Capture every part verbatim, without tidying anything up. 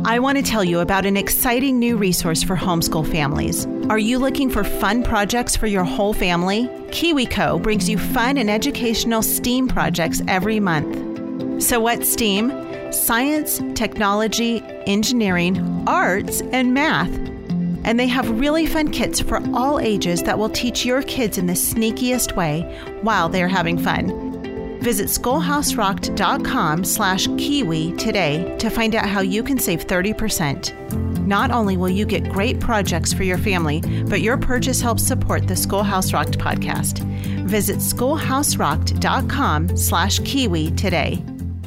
I want to tell you about an exciting new resource for homeschool families. Are you looking for fun projects for your whole family? KiwiCo brings you fun and educational STEAM projects every month. So what's STEAM? Science, technology, engineering, arts, and math. And they have really fun kits for all ages that will teach your kids in the sneakiest way while they're having fun. Visit schoolhouserocked.com slash kiwi today to find out how you can save thirty percent. Not only will you get great projects for your family, but your purchase helps support the Schoolhouse Rocked podcast. Visit schoolhouserocked.com slash kiwi today.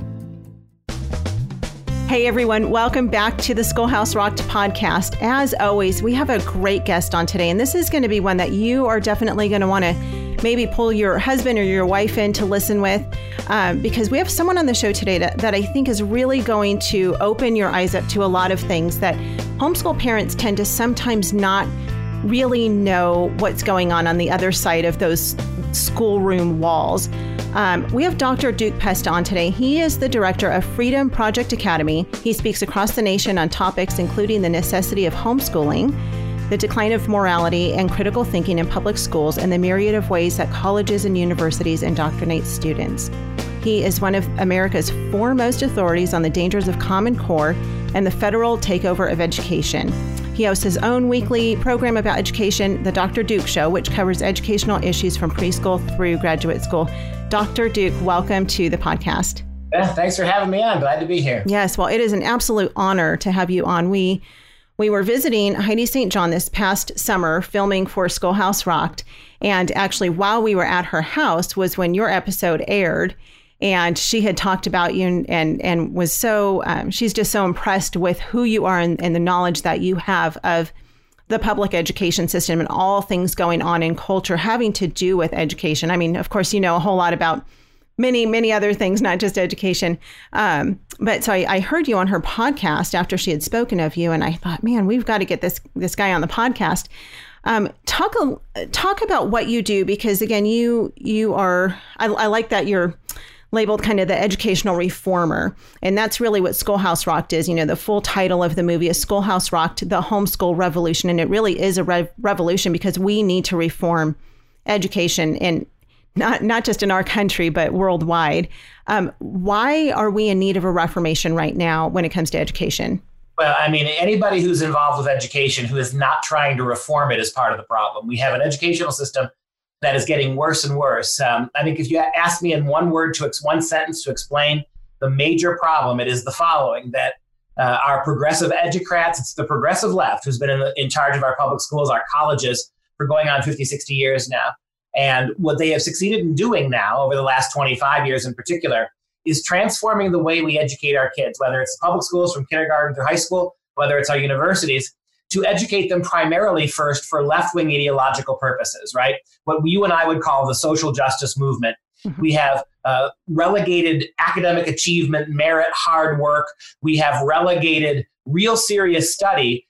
Hey everyone, welcome back to the Schoolhouse Rocked podcast. As always, we have a great guest on today, and this is going to be one that you are definitely going to want to maybe pull your husband or your wife in to listen with, um, because we have someone on the show today that, that I think is really going to open your eyes up to a lot of things that homeschool parents tend to sometimes not really know what's going on on the other side of those schoolroom walls. Um, we have Doctor Duke Pest on today. He is the director of Freedom Project Academy. He speaks across the nation on topics including the necessity of homeschooling, the decline of morality and critical thinking in public schools, and the myriad of ways that colleges and universities indoctrinate students. He is one of America's foremost authorities on the dangers of Common Core and the federal takeover of education. He hosts his own weekly program about education, The Doctor Duke Show, which covers educational issues from preschool through graduate school. Doctor Duke, welcome to the podcast. Yeah, thanks for having me on. Glad to be here. Yes, well, it is an absolute honor to have you on. We We were visiting Heidi Saint John this past summer, filming for Schoolhouse Rocked. And actually, while we were at her house was when your episode aired. And she had talked about you and and, and was so, um, she's just so impressed with who you are and, and the knowledge that you have of the public education system and all things going on in culture having to do with education. I mean, of course, you know a whole lot about many, many other things, not just education. Um, but so I, I heard you on her podcast after she had spoken of you, and I thought, man, we've got to get this this guy on the podcast. Um, talk a, talk about what you do, because again, you you are. I, I like that you're labeled kind of the educational reformer, and that's really what Schoolhouse Rocked is. You know, the full title of the movie is Schoolhouse Rocked: The Homeschool Revolution, and it really is a rev- revolution because we need to reform education and. Not not just in our country, but worldwide. Um, why are we in need of a reformation right now when it comes to education? Well, I mean, anybody who's involved with education who is not trying to reform it is part of the problem. We have an educational system that is getting worse and worse. Um, I think if you ask me in one word, to ex- one sentence to explain the major problem, it is the following: that uh, our progressive educrats, it's the progressive left who's been in, the, in charge of our public schools, our colleges, for going on fifty, sixty years now. And what they have succeeded in doing now over the last twenty-five years in particular is transforming the way we educate our kids, whether it's public schools from kindergarten through high school, whether it's our universities, to educate them primarily first for left-wing ideological purposes, right? What you and I would call the social justice movement. Mm-hmm. We have uh, relegated academic achievement, merit, hard work. We have relegated real serious study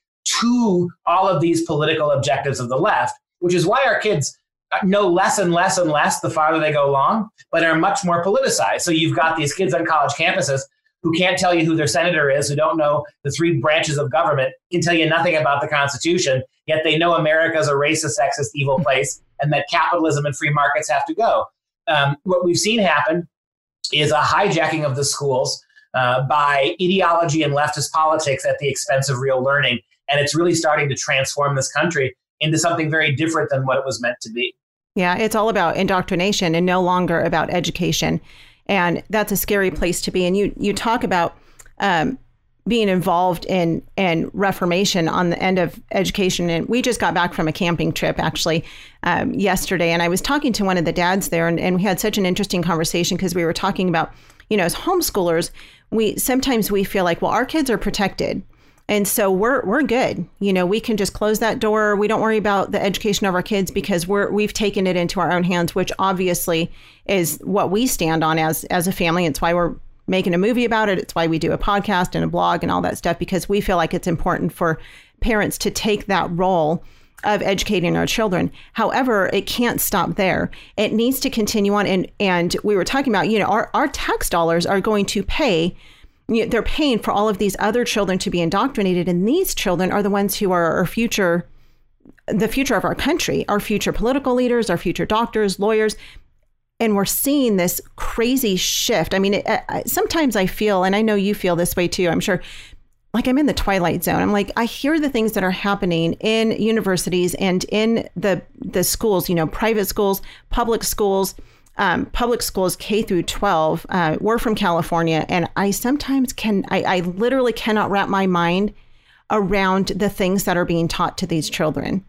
to all of these political objectives of the left, which is why our kids know less and less and less the farther they go along, but are much more politicized. So you've got these kids on college campuses who can't tell you who their senator is, who don't know the three branches of government, can tell you nothing about the Constitution, yet they know America is a racist, sexist, evil place, and that capitalism and free markets have to go. Um, what we've seen happen is a hijacking of the schools uh, by ideology and leftist politics at the expense of real learning. And it's really starting to transform this country into something very different than what it was meant to be. Yeah, it's all about indoctrination and no longer about education. And that's a scary place to be. And you you talk about um, being involved in, in reformation on the end of education. And we just got back from a camping trip, actually, um, yesterday. And I was talking to one of the dads there, and, and we had such an interesting conversation because we were talking about, you know, as homeschoolers, we sometimes we feel like, well, our kids are protected. And so we're we're good. You know, we can just close that door. We don't worry about the education of our kids because we're we've taken it into our own hands, which obviously is what we stand on as as a family. It's why we're making a movie about it. It's why we do a podcast and a blog and all that stuff, because we feel like it's important for parents to take that role of educating our children. However, it can't stop there. It needs to continue on. And and we were talking about, you know, our, our tax dollars are going to pay you know, they're paying for all of these other children to be indoctrinated. And these children are the ones who are our future, the future of our country, our future political leaders, our future doctors, lawyers. And we're seeing this crazy shift. I mean, it, uh, sometimes I feel, and I know you feel this way too, I'm sure, like I'm in the twilight zone. I'm like, I hear the things that are happening in universities and in the the schools, you know, private schools, public schools, um, public schools K through twelve. Uh, we're from California, and I sometimes can, I, I literally cannot wrap my mind around the things that are being taught to these children.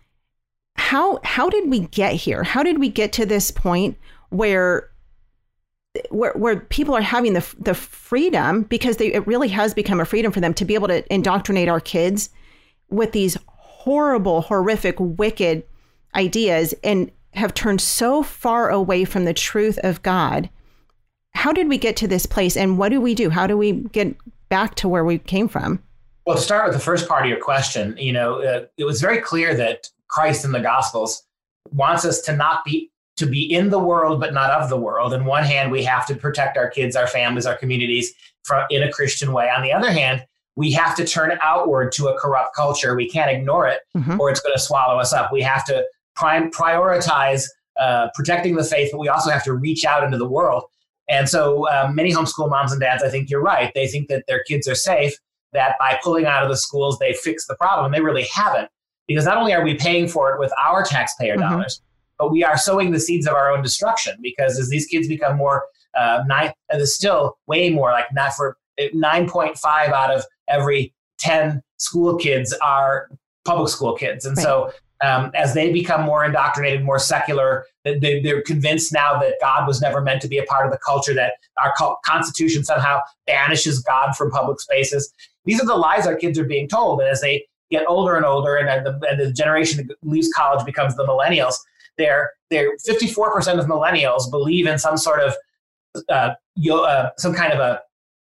How how did we get here? How did we get to this point where where where people are having the the freedom, because they, it really has become a freedom for them to be able to indoctrinate our kids with these horrible, horrific, wicked ideas, and have turned so far away from the truth of God? How did we get to this place, and what do we do? How do we get back to where we came from? Well, to start with the first part of your question, you know, uh, it was very clear that Christ in the Gospels wants us to not be to be in the world, but not of the world. On one hand, we have to protect our kids, our families, our communities from, in a Christian way. On the other hand, we have to turn outward to a corrupt culture. We can't ignore it, mm-hmm. or it's going to swallow us up. We have to prime, prioritize uh, protecting the faith, but we also have to reach out into the world. And so uh, many homeschool moms and dads, I think you're right. They think that their kids are safe, that by pulling out of the schools, they fix the problem. They really haven't, because not only are we paying for it with our taxpayer mm-hmm. dollars, but we are sowing the seeds of our own destruction, because as these kids become more, uh, nine, and there's still way more, like not for nine point five out of every ten school kids are public school kids. And right. so um, as they become more indoctrinated, more secular, they, they're convinced now that God was never meant to be a part of the culture, that our Constitution somehow banishes God from public spaces. These are the lies our kids are being told. And as they get older and older, and the, and the generation that leaves college becomes the millennials, They're, they're fifty-four percent of millennials believe in some sort of, uh, yo, uh, some kind of a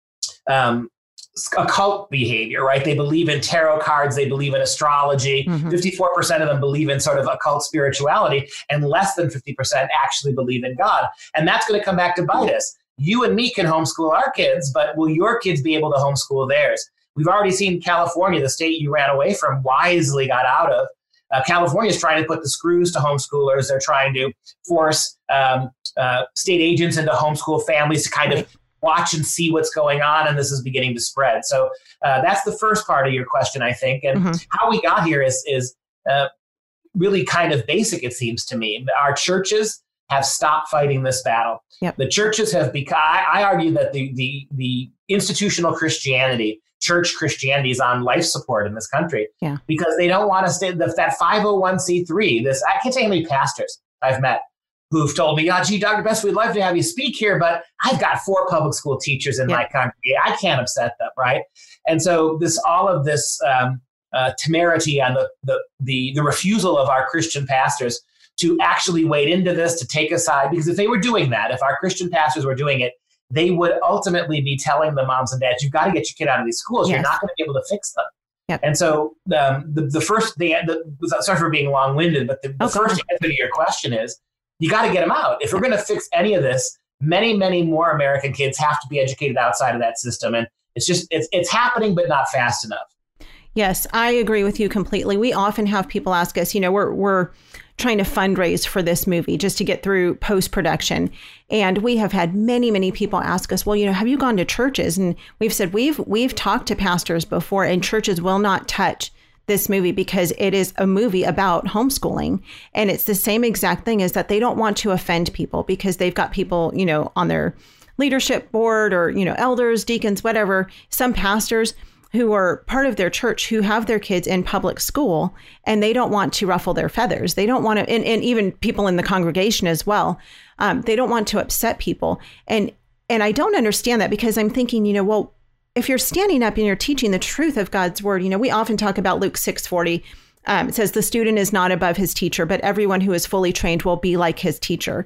um, occult behavior, right? They believe in tarot cards. They believe in astrology. Mm-hmm. fifty-four percent of them believe in sort of occult spirituality, and less than fifty percent actually believe in God. And that's going to come back to bite us. You and me can homeschool our kids, but will your kids be able to homeschool theirs? We've already seen California, the state you ran away from, wisely got out of. Uh, California is trying to put the screws to homeschoolers. They're trying to force um, uh, state agents into homeschool families to kind of watch and see what's going on, and this is beginning to spread. So uh, that's the first part of your question, I think. And mm-hmm. how we got here is is uh, really kind of basic, it seems to me. Our churches have stopped fighting this battle. Yep. The churches have become, I, I argue that the, the, the institutional Christianity, church Christianity, is on life support in this country, yeah. because they don't want to stay, the, that five oh one c three, this, I can't tell you how many pastors I've met who've told me, oh, gee, Doctor Best, we'd love to have you speak here, but I've got four public school teachers in yeah. my congregation. I can't upset them, right? And so this, all of this um, uh, temerity on the, the, the, the refusal of our Christian pastors to actually wade into this, to take a side, because if they were doing that, if our Christian pastors were doing it, they would ultimately be telling the moms and dads, you've got to get your kid out of these schools. Yes. You're not going to be able to fix them. Yep. And so um, the, the first, the, the, sorry for being long-winded, but the, the oh, first answer to your question is, you got to get them out. If we're going to fix any of this, many, many more American kids have to be educated outside of that system. And it's just, it's it's happening, but not fast enough. Yes, I agree with you completely. We often have people ask us, you know, we're we're trying to fundraise for this movie just to get through post-production. And we have had many, many people ask us, well, you know, have you gone to churches? And we've said, we've we've talked to pastors before, and churches will not touch this movie because it is a movie about homeschooling. And it's the same exact thing, is that they don't want to offend people because they've got people, you know, on their leadership board, or, you know, elders, deacons, whatever, some pastors who are part of their church who have their kids in public school, and they don't want to ruffle their feathers. They don't want to, and, and even people in the congregation as well. Um, they don't want to upset people. And, and I don't understand that, because I'm thinking, you know, well, if you're standing up and you're teaching the truth of God's word, you know, we often talk about Luke six forty. Um, it says, the student is not above his teacher, but everyone who is fully trained will be like his teacher.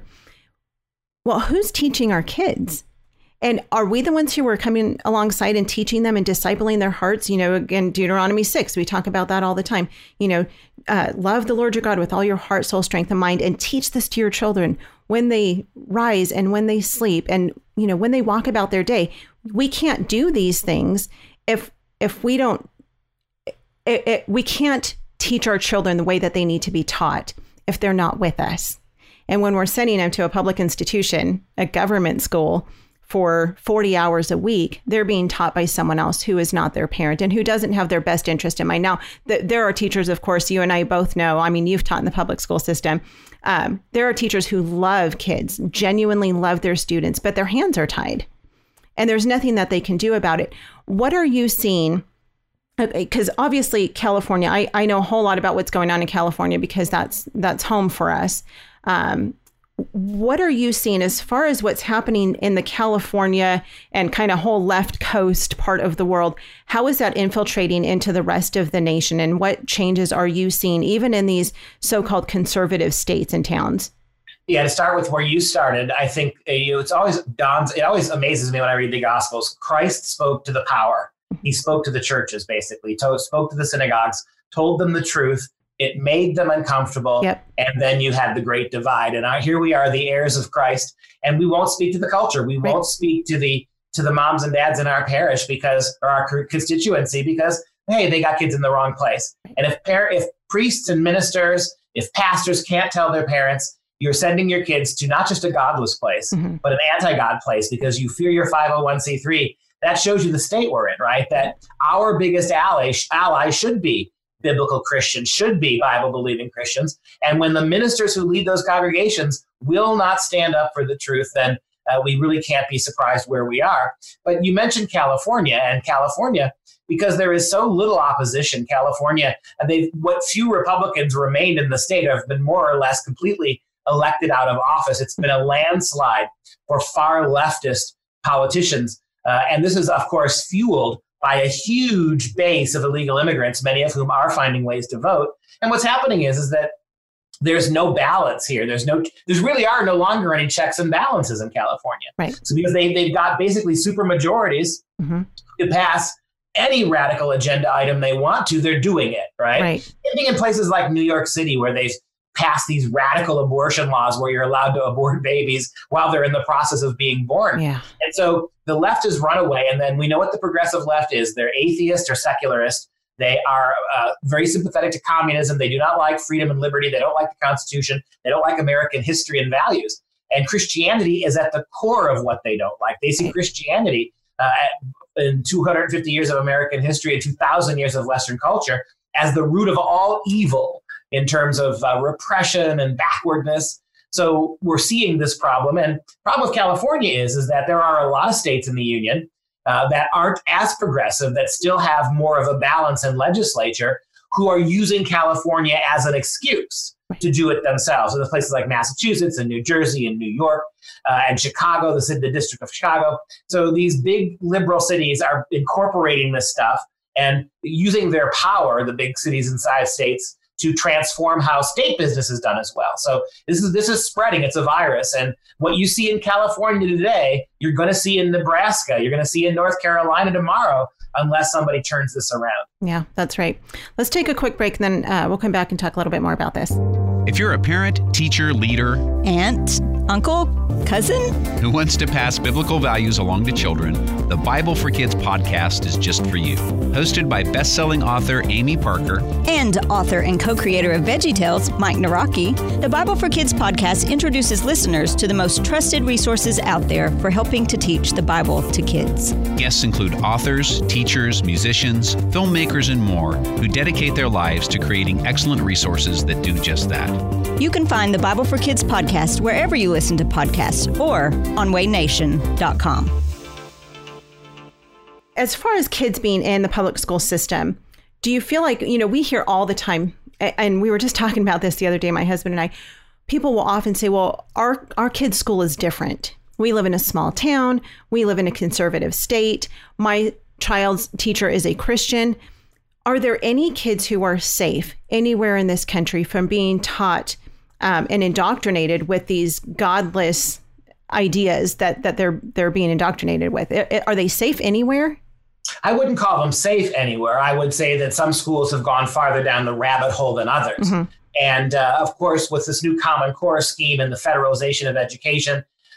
Well, who's teaching our kids? And are we the ones who are coming alongside and teaching them and discipling their hearts? You know, again, Deuteronomy six, we talk about that all the time. You know, uh, love the Lord your God with all your heart, soul, strength, and mind, and teach this to your children when they rise and when they sleep, and, you know, when they walk about their day. we can't do these things if if we don't, it, it, we can't teach our children the way that they need to be taught if they're not with us. And when we're sending them to a public institution, a government school, for forty hours a week, they're being taught by someone else who is not their parent and who doesn't have their best interest in mind. Now, th- there are teachers, of course, you and I both know, I mean, you've taught in the public school system. Um, there are teachers who love kids, genuinely love their students, but their hands are tied and there's nothing that they can do about it. What are you seeing? Because obviously California, I, I know a whole lot about what's going on in California because that's that's home for us. Um, What are you seeing as far as what's happening in the California and kind of whole left coast part of the world? How is that infiltrating into the rest of the nation? And what changes are you seeing even in these so-called conservative states and towns? Yeah, to start with where you started, I think uh, you know, it's always dawns. It always amazes me when I read the Gospels. Christ spoke to the power. He spoke to the churches, basically, to, spoke to the synagogues, told them the truth. It made them uncomfortable. Yep. And then you had the great divide. And here we are, the heirs of Christ. And we won't speak to the culture. We right. won't speak to the to the moms and dads in our parish because or our constituency because, hey, they got kids in the wrong place. And if par- if priests and ministers, if pastors can't tell their parents, you're sending your kids to not just a godless place, mm-hmm. but an anti-God place because you fear your five oh one c three. That shows you the state we're in, right? That our biggest ally, ally should be biblical Christians, should be Bible-believing Christians. And when the ministers who lead those congregations will not stand up for the truth, then uh, we really can't be surprised where we are. But you mentioned California, and California, because there is so little opposition, California, and they what few Republicans remained in the state have been more or less completely elected out of office. It's been a landslide for far leftist politicians. Uh, and this is, of course, fueled by a huge base of illegal immigrants, many of whom are finding ways to vote. And what's happening is, is that there's no balance here. There's no, there's really are no longer any checks and balances in California. Right. So because they, they've got basically super majorities mm-hmm. to pass any radical agenda item they want to, they're doing it, right? Right. Even in places like New York City, where they've passed these radical abortion laws where you're allowed to abort babies while they're in the process of being born. Yeah. And so the left has run away. And then we know what the progressive left is. They're atheist or secularist. They are uh, very sympathetic to communism. They do not like freedom and liberty. They don't like the Constitution. They don't like American history and values. And Christianity is at the core of what they don't like. They see Christianity uh, in two hundred fifty years of American history and two thousand years of Western culture as the root of all evil in terms of uh, repression and backwardness. So we're seeing this problem. And the problem with California is, is that there are a lot of states in the union uh, that aren't as progressive, that still have more of a balance in legislature, who are using California as an excuse to do it themselves. So there's places like Massachusetts and New Jersey and New York uh, and Chicago, the, city, the District of Chicago. So these big liberal cities are incorporating this stuff and using their power, the big cities inside states, to transform how state business is done as well. So this is this is spreading. It's a virus. And what you see in California today, you're going to see in Nebraska. You're going to see in North Carolina tomorrow, unless somebody turns this around. Yeah, that's right. Let's take a quick break, and then uh, we'll come back and talk a little bit more about this. If you're a parent, teacher, leader, aunt, uncle, cousin who wants to pass biblical values along to children, the Bible for Kids podcast is just for you. Hosted by best-selling author Amy Parker and author and co-creator of VeggieTales, Mike Naraki, the Bible for Kids podcast introduces listeners to the most trusted resources out there for helping to teach the Bible to kids. Guests include authors, teachers, musicians, filmmakers, and more who dedicate their lives to creating excellent resources that do just that. You can find the Bible for Kids podcast wherever you listen to podcasts or on way nation dot com. As far as kids being in the public school system, do you feel like, you know, we hear all the time, and we were just talking about this the other day, my husband and I, people will often say, well, our, our kids' school is different. We live in a small town. We live in a conservative state. My child's teacher is a Christian. Are there any kids who are safe anywhere in this country from being taught um, and indoctrinated with these godless ideas that that they're they're being indoctrinated with? Are they safe anywhere? I wouldn't call them safe anywhere. I would say that some schools have gone farther down the rabbit hole than others. Mm-hmm. And uh, of course, with this new Common Core scheme and the federalization of education,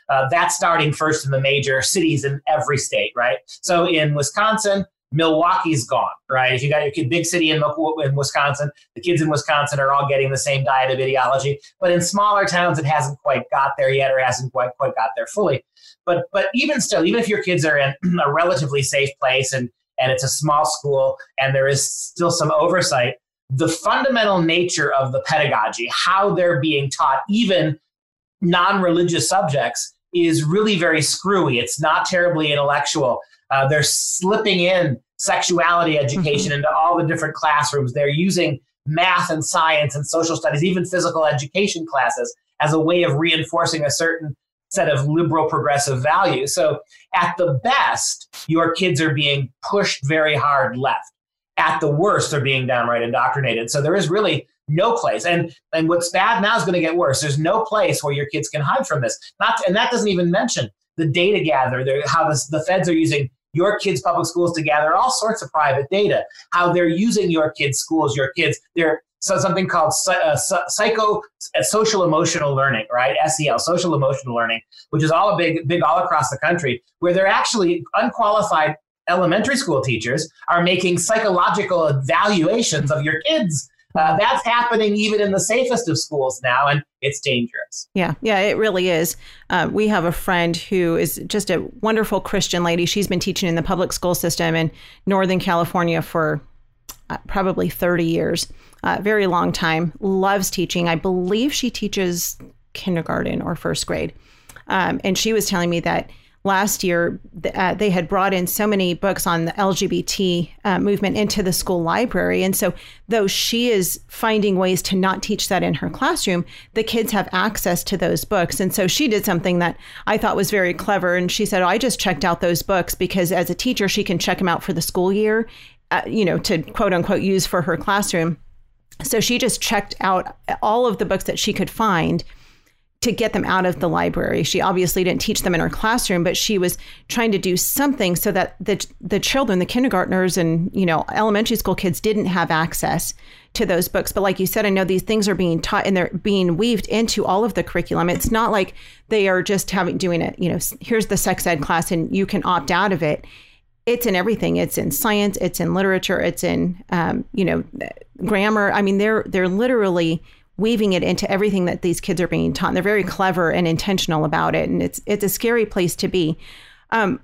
Uh, that's starting first in the major cities in every state, right? So in Wisconsin, Milwaukee's gone, right? If you got your kid, big city in, in Wisconsin, the kids in Wisconsin are all getting the same diet of ideology. But in smaller towns, it hasn't quite got there yet, or hasn't quite quite got there fully. But but even still, even if your kids are in a relatively safe place and and it's a small school and there is still some oversight, the fundamental nature of the pedagogy, how they're being taught, even non-religious subjects, is really very screwy. It's not terribly intellectual. Uh, they're slipping in sexuality education mm-hmm. into all the different classrooms. They're using math and science and social studies, even physical education classes, as a way of reinforcing a certain set of liberal progressive values. So at the best, your kids are being pushed very hard left. At the worst, they're being downright indoctrinated. So there is really no place. And and what's bad now is going to get worse. There's no place where your kids can hide from this. Not and that doesn't even mention the data gather, how this, the feds are using your kids' public schools to gather all sorts of private data, how they're using your kids' schools, your kids, they're so something called uh, psycho uh, social emotional learning, right? S E L, social emotional learning, which is all a big, big all across the country, where they're actually unqualified elementary school teachers are making psychological evaluations of your kids. Uh, that's happening even in the safest of schools now, and it's dangerous. Yeah, yeah, it really is. Uh, we have a friend who is just a wonderful Christian lady. She's been teaching in the public school system in Northern California for uh, probably thirty years, uh, very long time, loves teaching. I believe she teaches kindergarten or first grade. Um, and she was telling me that last year, uh, they had brought in so many books on the L G B T uh, movement into the school library. And so though she is finding ways to not teach that in her classroom, the kids have access to those books. And so she did something that I thought was very clever. And she said, oh, I just checked out those books because as a teacher, she can check them out for the school year, uh, you know, to quote unquote use for her classroom. So she just checked out all of the books that she could find to get them out of the library. She obviously didn't teach them in her classroom, but she was trying to do something so that the the children, the kindergartners and, you know, elementary school kids didn't have access to those books. But like you said, I know these things are being taught and they're being weaved into all of the curriculum. It's not like they are just having doing it, you know, here's the sex ed class and you can opt out of it. It's in everything. It's in science, it's in literature, it's in, um, you know, grammar. I mean, they're they're literally weaving it into everything that these kids are being taught. And they're very clever and intentional about it. And it's it's a scary place to be. Um,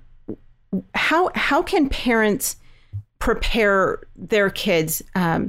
how how can parents prepare their kids? Um,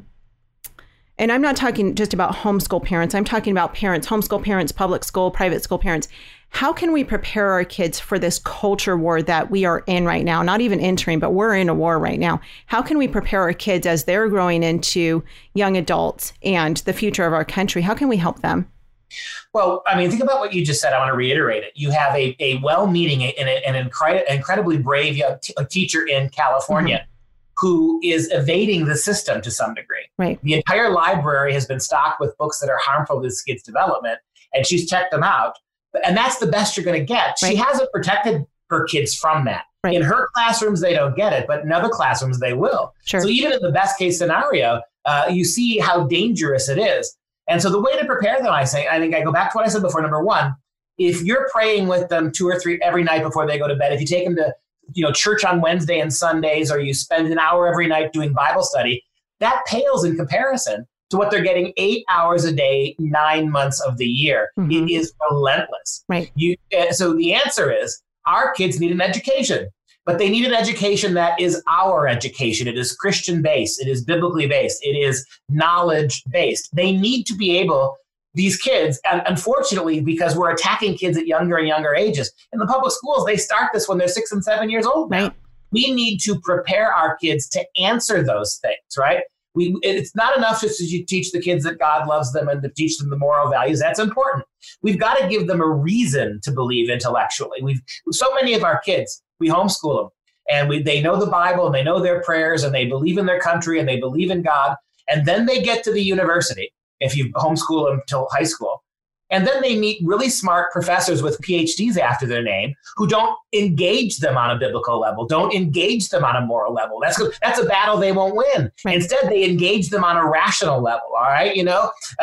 and I'm not talking just about homeschool parents. I'm talking about parents, homeschool parents, public school, private school parents. How can we prepare our kids for this culture war that we are in right now? Not even entering, but we're in a war right now. How can we prepare our kids as they're growing into young adults and the future of our country? How can we help them? Well, I mean, think about what you just said. I want to reiterate it. You have a, a well-meaning and an incredi- incredibly brave young t- a teacher in California mm-hmm. who is evading the system to some degree. Right. The entire library has been stocked with books that are harmful to this kid's development, and she's checked them out. And that's the best you're going to get. Right. She hasn't protected her kids from that. Right. In her classrooms, they don't get it, but in other classrooms, they will. Sure. So even in the best case scenario, uh, you see how dangerous it is. And so the way to prepare them, I say, I think I go back to what I said before. Number one, if you're praying with them two or three every night before they go to bed, if you take them to, you know, church on Wednesday and Sundays, or you spend an hour every night doing Bible study, that pales in comparison to what they're getting eight hours a day, nine months of the year. Mm-hmm. It is relentless. Right. You, uh, so the answer is our kids need an education, but they need an education that is our education. It is Christian based. It is biblically based. It is knowledge based. They need to be able, these kids, and unfortunately, because we're attacking kids at younger and younger ages, in the public schools, they start this when they're six and seven years old now. Right. We need to prepare our kids to answer those things, right? We, it's not enough just to teach the kids that God loves them and to teach them the moral values. That's important. We've got to give them a reason to believe intellectually. We've so many of our kids, we homeschool them, and we, they know the Bible and they know their prayers and they believe in their country and they believe in God. And then they get to the university, if you homeschool them till high school. And then they meet really smart professors with P H Ds after their name who don't engage them on a biblical level, don't engage them on a moral level. That's that's a battle they won't win. Right. Instead, they engage them on a rational level. All right, you know, uh,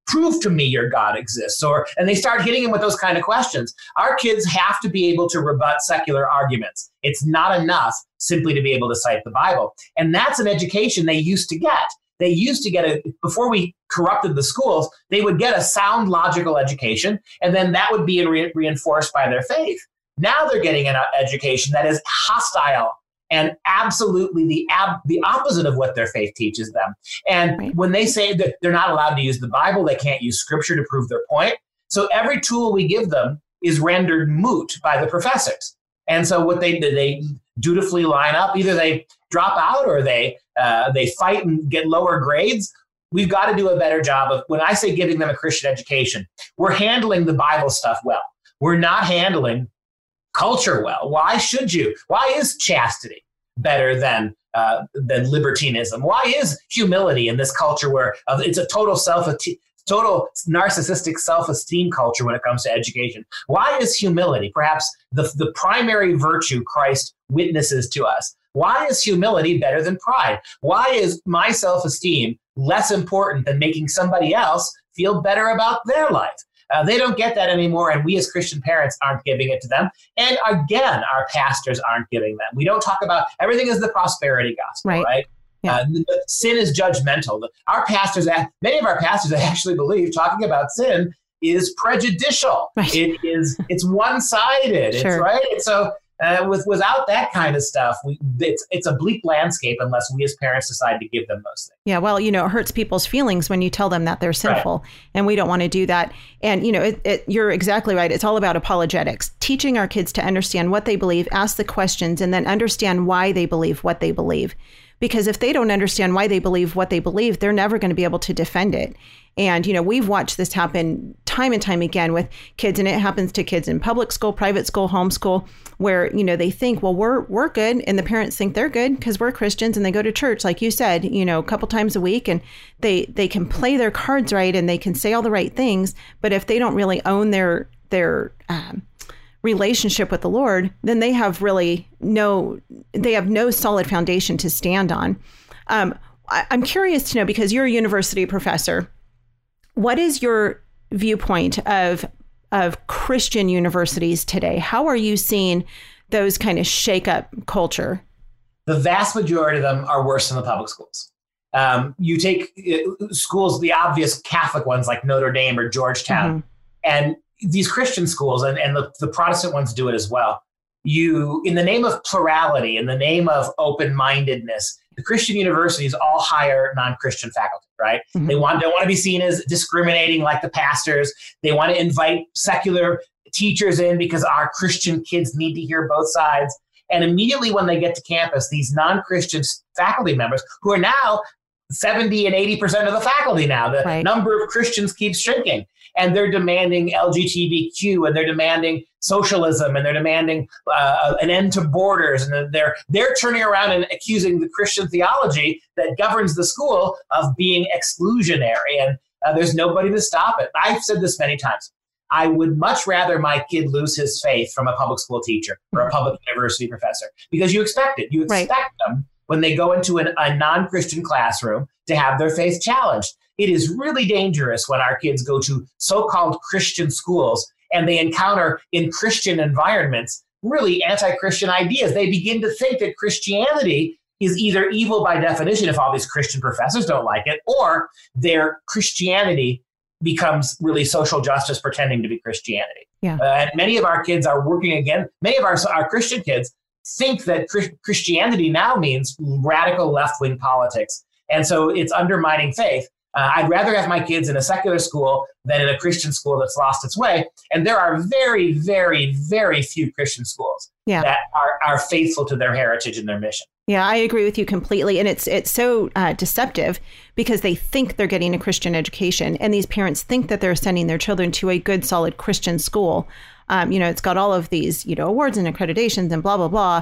Prove to me your God exists. Or, and they start hitting him with those kind of questions. Our kids have to be able to rebut secular arguments. It's not enough simply to be able to cite the Bible. And that's an education they used to get. They used to get a, before we corrupted the schools, they would get a sound logical education, and then that would be re- reinforced by their faith. Now they're getting an education that is hostile and absolutely the ab- the opposite of what their faith teaches them. And right. when they say that they're not allowed to use the Bible, they can't use scripture to prove their point. So every tool we give them is rendered moot by the professors. And so what they do, they dutifully line up. Either they drop out or they uh, they fight and get lower grades. We've got to do a better job of, when I say giving them a Christian education, we're handling the Bible stuff well. We're not handling culture well. Why should you? Why is chastity better than uh, than libertinism? Why is humility in this culture where uh, it's a total self total narcissistic self-esteem culture when it comes to education? Why is humility perhaps the, the primary virtue Christ witnesses to us? Why is humility better than pride? Why is my self-esteem less important than making somebody else feel better about their life? Uh, they don't get that anymore, and we as Christian parents aren't giving it to them. And again, our pastors aren't giving them. We don't talk about, everything is the prosperity gospel, right? right? Yeah. Uh, sin is judgmental. Our pastors, many of our pastors actually believe talking about sin is prejudicial. Right. It is, it's one-sided. Sure. It's right. And so uh, with without that kind of stuff, we, it's it's a bleak landscape unless we as parents decide to give them those things. Yeah, well, you know, it hurts people's feelings when you tell them that they're sinful, right. and we don't want to do that. And, you know, it, it, you're exactly right. It's all about apologetics, teaching our kids to understand what they believe, ask the questions, and then understand why they believe what they believe. Because if they don't understand why they believe what they believe, they're never going to be able to defend it. And, you know, we've watched this happen time and time again with kids, and it happens to kids in public school, private school, homeschool, where, you know, they think, well, we're we're good. And the parents think they're good because we're Christians and they go to church, like you said, you know, a couple times a week, and they they can play their cards right and they can say all the right things. But if they don't really own their their um, relationship with the Lord, then they have really no, they have no solid foundation to stand on. Um, I, I'm curious to know, because you're a university professor, what is your viewpoint of of Christian universities today? How are you seeing those kind of shake up culture? The vast majority of them are worse than the public schools. Um, you take uh, schools, the obvious Catholic ones like Notre Dame or Georgetown, mm-hmm. and these Christian schools, and, and the, the Protestant ones do it as well. You, in the name of plurality, in the name of open-mindedness, the Christian universities all hire non-Christian faculty, right? Mm-hmm. They want, don't want to be seen as discriminating like the pastors. They want to invite secular teachers in because our Christian kids need to hear both sides. And immediately when they get to campus, these non-Christian faculty members, who are now seventy and eighty percent of the faculty now, the right. number of Christians keeps shrinking. And they're demanding L G B T Q, and they're demanding socialism, and they're demanding uh, an end to borders. And they're they're turning around and accusing the Christian theology that governs the school of being exclusionary. And uh, there's nobody to stop it. I've said this many times. I would much rather my kid lose his faith from a public school teacher or a public university professor, because you expect it. You expect right. them when they go into an, a non-Christian classroom to have their faith challenged. It is really dangerous when our kids go to so-called Christian schools and they encounter in Christian environments really anti-Christian ideas. They begin to think that Christianity is either evil by definition if all these Christian professors don't like it, or their Christianity becomes really social justice pretending to be Christianity. Yeah. Uh, and many of our kids are working again. Many of our, our Christian kids think that Christianity now means radical left-wing politics. And so it's undermining faith. Uh, I'd rather have my kids in a secular school than in a Christian school that's lost its way. And there are very, very, very few Christian schools yeah. that are, are faithful to their heritage and their mission. Yeah, I agree with you completely. And it's it's so uh, deceptive because they think they're getting a Christian education. And these parents think that they're sending their children to a good, solid Christian school. Um, you know, it's got all of these, you know, awards and accreditations and blah, blah, blah.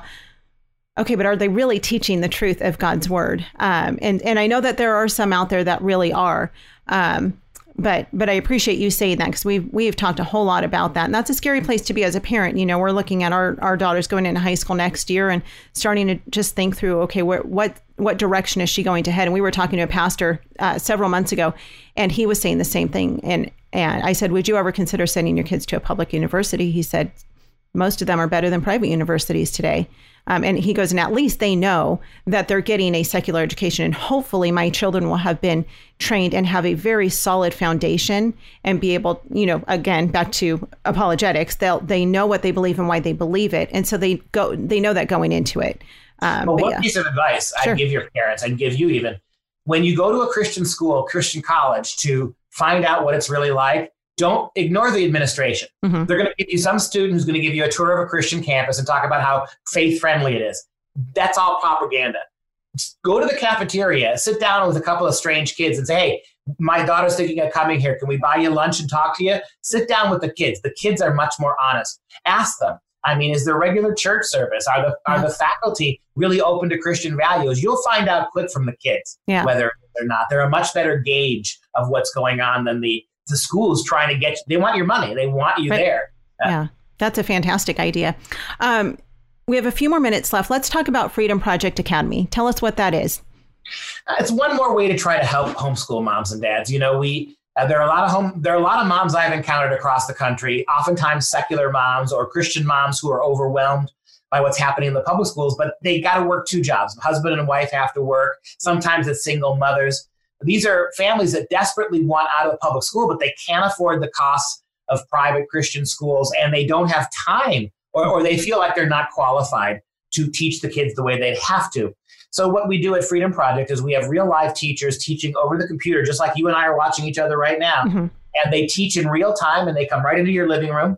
Okay, but are they really teaching the truth of God's word? Um, and, and I know that there are some out there that really are. Um, but but I appreciate you saying that, because we've we've talked a whole lot about that, and that's a scary place to be as a parent. You know, we're looking at our, our daughters going into high school next year and starting to just think through, okay, where, what what direction is she going to head? And we were talking to a pastor uh, several months ago, and he was saying the same thing. And and I said, would you ever consider sending your kids to a public university? He said, most of them are better than private universities today. Um, and he goes, and at least they know that they're getting a secular education. And hopefully my children will have been trained and have a very solid foundation and be able, you know, again, back to apologetics, they'll, they know what they believe and why they believe it. And so they go, they know that going into it. Um, well, one yeah. piece of advice Sure. I'd give your parents, I'd give you even, when you go to a Christian school, Christian college, to find out what it's really like, don't ignore the administration. Mm-hmm. They're going to give you some student who's going to give you a tour of a Christian campus and talk about how faith-friendly it is. That's all propaganda. Just go to the cafeteria, sit down with a couple of strange kids and say, hey, my daughter's thinking of coming here. Can we buy you lunch and talk to you? Sit down with the kids. The kids are much more honest. Ask them. I mean, is there regular church service? Are the are the faculty really open to Christian values? You'll find out quick from the kids yeah. whether they're not. They're a much better gauge of what's going on than the the school's trying to get you. They want your money. They want you right. there. Uh, yeah, that's a fantastic idea. Um, we have a few more minutes left. Let's talk about Freedom Project Academy. Tell us what that is. Uh, it's one more way to try to help homeschool moms and dads. You know, we uh, there are a lot of home there are a lot of moms I've encountered across the country, oftentimes secular moms or Christian moms who are overwhelmed by what's happening in the public schools, but they got to work two jobs. Husband and wife have to work. Sometimes it's single mothers. These are families that desperately want out of the public school, but they can't afford the costs of private Christian schools, and they don't have time, or, or they feel like they're not qualified to teach the kids the way they'd have to. So what we do at Freedom Project is we have real live teachers teaching over the computer, just like you and I are watching each other right now. Mm-hmm. And they teach in real time, and they come right into your living room.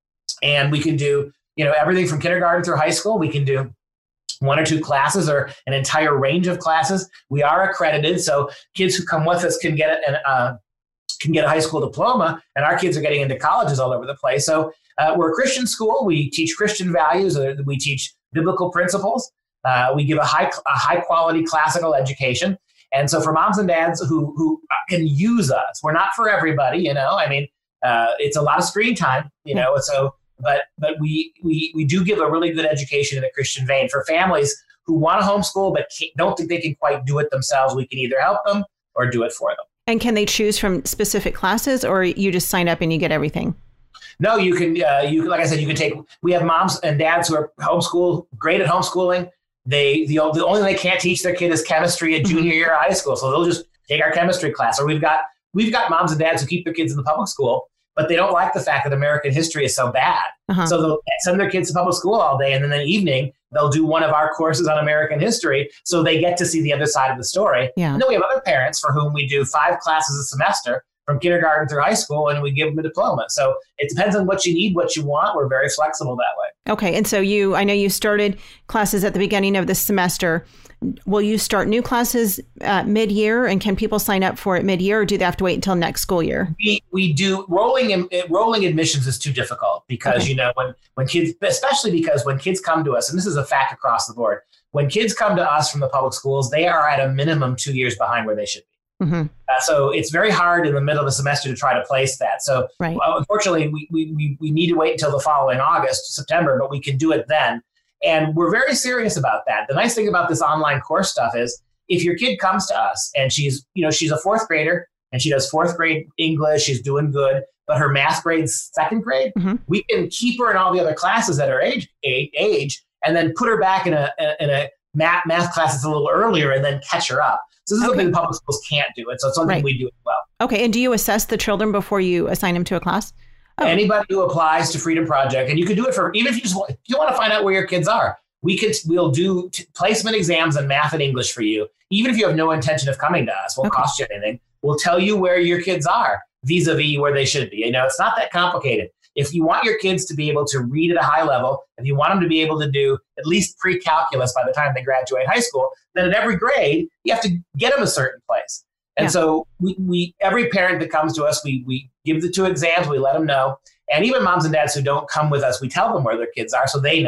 And we can do, you know, everything from kindergarten through high school. We can do one or two classes or an entire range of classes. We are accredited, so kids who come with us can get an uh, can get a high school diploma, and our kids are getting into colleges all over the place. So uh, we're a Christian school. We teach Christian values. We teach biblical principles. Uh, we give a high a high quality classical education. And so for moms and dads who who can use us, we're not for everybody. You know, I mean, uh, it's a lot of screen time. You know, so. But but we, we we do give a really good education in a Christian vein for families who want to homeschool but don't think they can quite do it themselves. We can either help them or do it for them. And can they choose from specific classes, or you just sign up and you get everything? No, you can. Uh, you like I said, you can take. We have moms and dads who are homeschool, great at homeschooling. They the, the only thing they can't teach their kid is chemistry at junior year of high school, so they'll just take our chemistry class. Or we've got we've got moms and dads who keep their kids in the public school, but they don't like the fact that American history is so bad. Uh-huh. So they'll send their kids to public school all day, and then in the evening, they'll do one of our courses on American history, so they get to see the other side of the story. Yeah. And then we have other parents for whom we do five classes a semester from kindergarten through high school, and we give them a diploma. So it depends on what you need, what you want. We're very flexible that way. Okay. And so you, I know you started classes at the beginning of the semester. Will you start new classes uh, mid-year, and can people sign up for it mid-year, or do they have to wait until next school year? We we do rolling rolling admissions is too difficult because okay. you know when when kids, especially because when kids come to us, and this is a fact across the board, when kids come to us from the public schools, they are at a minimum two years behind where they should be. Mm-hmm. Uh, so it's very hard in the middle of the semester to try to place that. So right. well, unfortunately, we, we we need to wait until the following August, September, but we can do it then. And we're very serious about that. The nice thing about this online course stuff is if your kid comes to us and she's, you know, she's a fourth grader and she does fourth grade English, she's doing good, but her math grade's second grade, mm-hmm. we can keep her in all the other classes at her age, age and then put her back in a in a math math class that's a little earlier and then catch her up. So this is okay. something public schools can't do. And so it's something right. we do as well. Okay. And do you assess the children before you assign them to a class? Oh. Anybody who applies to Freedom Project, and you can do it for, even if you just want, if you want to find out where your kids are, we could, we'll do t- placement exams in math and English for you. Even if you have no intention of coming to us, won't okay. cost you anything. We'll tell you where your kids are vis-a-vis where they should be. You know, it's not that complicated. If you want your kids to be able to read at a high level, if you want them to be able to do at least pre-calculus by the time they graduate high school, then at every grade, you have to get them a certain place. And yeah. so we, we, every parent that comes to us, we we give the two exams, we let them know. And even moms and dads who don't come with us, we tell them where their kids are so they know.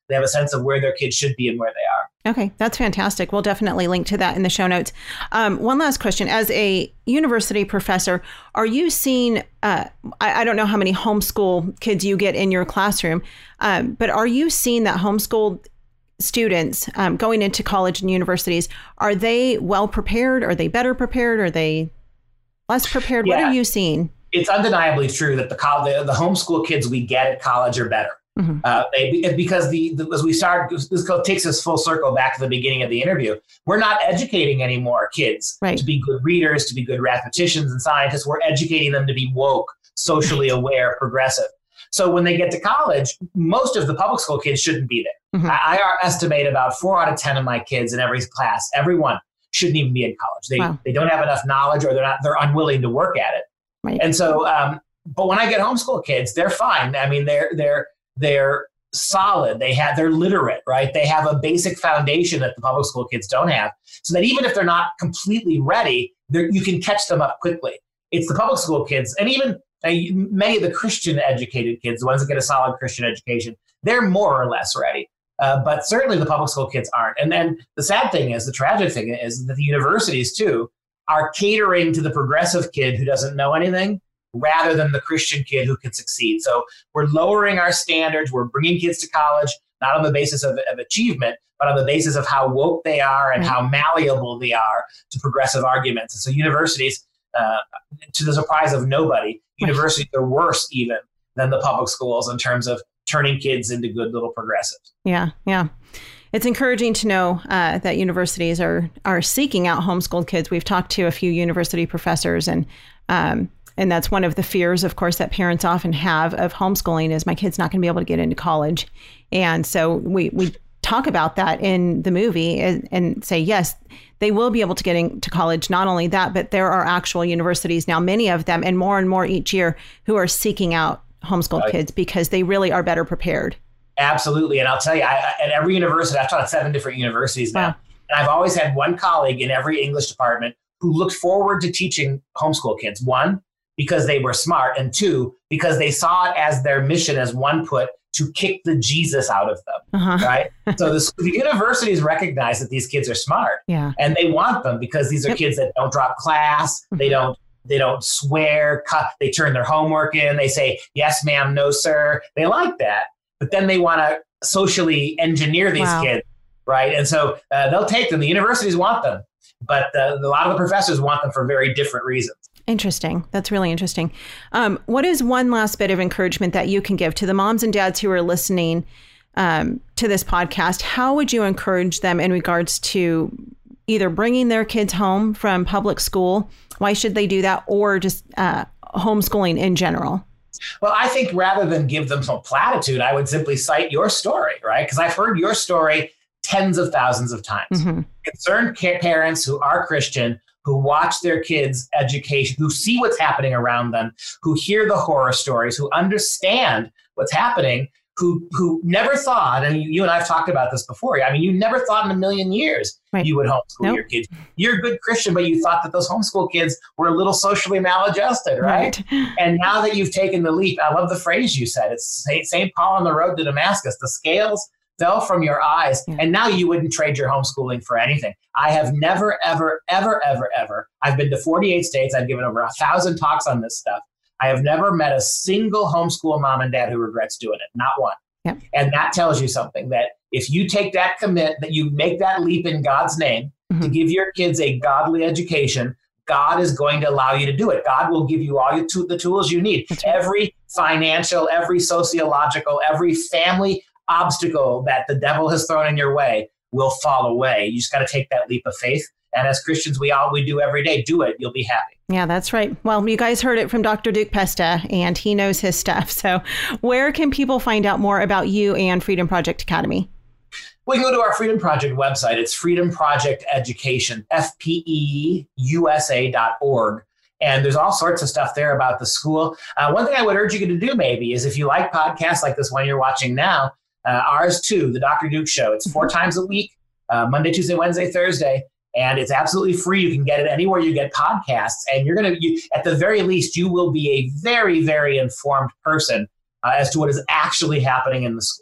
They have a sense of where their kids should be and where they are. Okay, that's fantastic. We'll definitely link to that in the show notes. Um, one last question. As a university professor, are you seeing, uh, I, I don't know how many homeschool kids you get in your classroom, um, but are you seeing that homeschooled students um, going into college and universities, are they well prepared? Are they better prepared? Are they less prepared? Yeah. What are you seeing? It's undeniably true that the, the, the homeschool kids we get at college are better. Mm-hmm. Uh, they, because the, the as we start, this takes us full circle back to the beginning of the interview. We're not educating any more kids right. to be good readers, to be good mathematicians and scientists. We're educating them to be woke, socially aware, progressive. So when they get to college, most of the public school kids shouldn't be there. Mm-hmm. I, I estimate about four out of ten of my kids in every class, everyone shouldn't even be in college. They wow. they don't have enough knowledge, or they're not they're unwilling to work at it. Right. And so, um, but when I get homeschool kids, they're fine. I mean, they're they're they're solid. They have they're literate, right? They have a basic foundation that the public school kids don't have. So that even if they're not completely ready, you can catch them up quickly. It's the public school kids, and even Uh, many of the Christian educated kids, the ones that get a solid Christian education, they're more or less ready. Uh, but certainly the public school kids aren't. And then the sad thing is, the tragic thing is that the universities too are catering to the progressive kid who doesn't know anything rather than the Christian kid who can succeed. So we're lowering our standards. We're bringing kids to college, not on the basis of, of achievement, but on the basis of how woke they are and how malleable they are to progressive arguments. And so universities, uh, to the surprise of nobody, universities are worse even than the public schools in terms of turning kids into good little progressives. Yeah, yeah. It's encouraging to know uh, that universities are are seeking out homeschooled kids. We've talked to a few university professors, and um, and that's one of the fears, of course, that parents often have of homeschooling is my kid's not going to be able to get into college. And so we we talk about that in the movie and, and say, yes, they will be able to get into college. Not only that, but there are actual universities now, many of them, and more and more each year, who are seeking out homeschooled right. kids because they really are better prepared. Absolutely. And I'll tell you, I, at every university, I've taught at seven different universities now. Wow. And I've always had one colleague in every English department who looked forward to teaching homeschool kids. One, because they were smart. And two, because they saw it as their mission, as one put, to kick the Jesus out of them, uh-huh. right? So the, the universities recognize that these kids are smart, yeah, and they want them because these are yep. kids that don't drop class, mm-hmm. they don't they don't swear, cut, they turn their homework in, they say yes, ma'am, no, sir. They like that, but then they want to socially engineer these wow. kids, right? And so uh, they'll take them. The universities want them, but uh, a lot of the professors want them for very different reasons. Interesting. That's really interesting. Um, what is one last bit of encouragement that you can give to the moms and dads who are listening um, to this podcast? How would you encourage them in regards to either bringing their kids home from public school? Why should they do that? Or just uh, homeschooling in general? Well, I think rather than give them some platitude, I would simply cite your story, right? Because I've heard your story tens of thousands of times. Mm-hmm. Concerned parents who are Christian, who watch their kids' education, who see what's happening around them, who hear the horror stories, who understand what's happening, who who never thought, and you and I have talked about this before, I mean, you never thought in a million years right. you would homeschool nope. your kids. You're a good Christian, but you thought that those homeschool kids were a little socially maladjusted, right? right? And now that you've taken the leap, I love the phrase you said, it's Saint Paul on the road to Damascus, the scales fell from your eyes, yeah. and now you wouldn't trade your homeschooling for anything. I have never, ever, ever, ever, ever, I've been to forty-eight states, I've given over a thousand talks on this stuff. I have never met a single homeschool mom and dad who regrets doing it, not one. Yeah. And that tells you something, that if you take that commit, that you make that leap in God's name mm-hmm. to give your kids a godly education, God is going to allow you to do it. God will give you all your to- the tools you need. Right. Every financial, every sociological, every family obstacle that the devil has thrown in your way will fall away. You just got to take that leap of faith. And as Christians, we all we do every day. Do it. You'll be happy. Yeah, that's right. Well, you guys heard it from Doctor Duke Pesta, and he knows his stuff. So where can people find out more about you and Freedom Project Academy? We can go to our Freedom Project website. It's Freedom Project Education, F P E U S A dot org. And there's all sorts of stuff there about the school. Uh, one thing I would urge you to do maybe is if you like podcasts like this one you're watching now, uh, ours too, the Doctor Duke Show. It's four times a week, uh, Monday, Tuesday, Wednesday, Thursday. And it's absolutely free. You can get it anywhere you get podcasts. And you're going to, at the very least, you will be a very, very informed person uh, as to what is actually happening in the schools.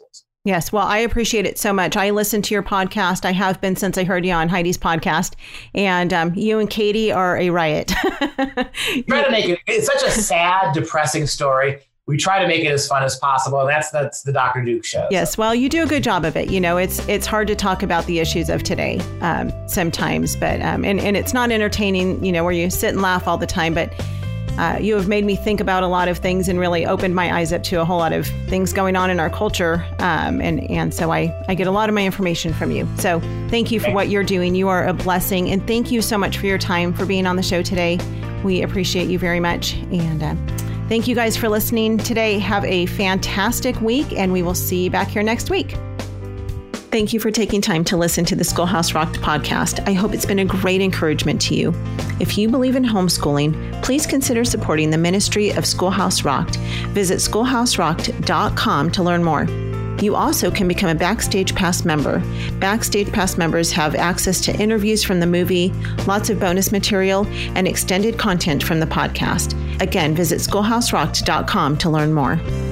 Yes. Well, I appreciate it so much. I listen to your podcast. I have been since I heard you on Heidi's podcast. And um, you and Katie are a riot. Try to make it, it's such a sad, depressing story. We try to make it as fun as possible. And that's that's the Doctor Duke show. Yes. So. Well, you do a good job of it. You know, it's it's hard to talk about the issues of today um, sometimes. But um, and, and it's not entertaining, you know, where you sit and laugh all the time. But Uh, you have made me think about a lot of things and really opened my eyes up to a whole lot of things going on in our culture. Um, and, and so I, I get a lot of my information from you. So thank you for what you're doing. You are a blessing. And thank you so much for your time, for being on the show today. We appreciate you very much. And uh, thank you guys for listening today. Have a fantastic week, and we will see you back here next week. Thank you for taking time to listen to the Schoolhouse Rocked podcast. I hope it's been a great encouragement to you. If you believe in homeschooling, please consider supporting the ministry of Schoolhouse Rocked. Visit schoolhouse rocked dot com to learn more. You also can become a Backstage Pass member. Backstage Pass members have access to interviews from the movie, lots of bonus material, and extended content from the podcast. Again, visit schoolhouse rocked dot com to learn more.